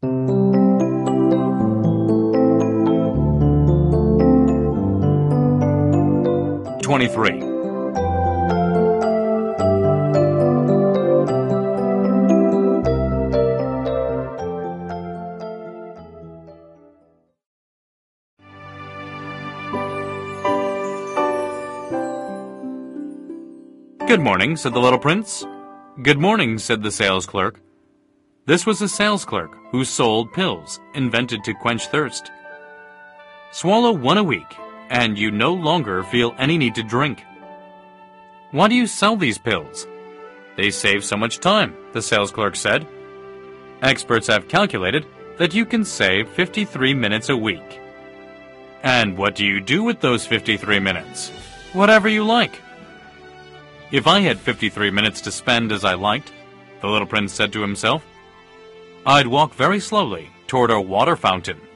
23. Good morning, said the little prince. Good morning, said the sales clerk. This was a sales clerk who sold pills invented to quench thirst. Swallow one a week, and you no longer feel any need to drink. Why do you sell these pills? They save so much time, the sales clerk said. Experts have calculated that you can save 53 minutes a week. And what do you do with those 53 minutes? Whatever you like. If I had 53 minutes to spend as I liked, the little prince said to himself, I'd walk very slowly toward a water fountain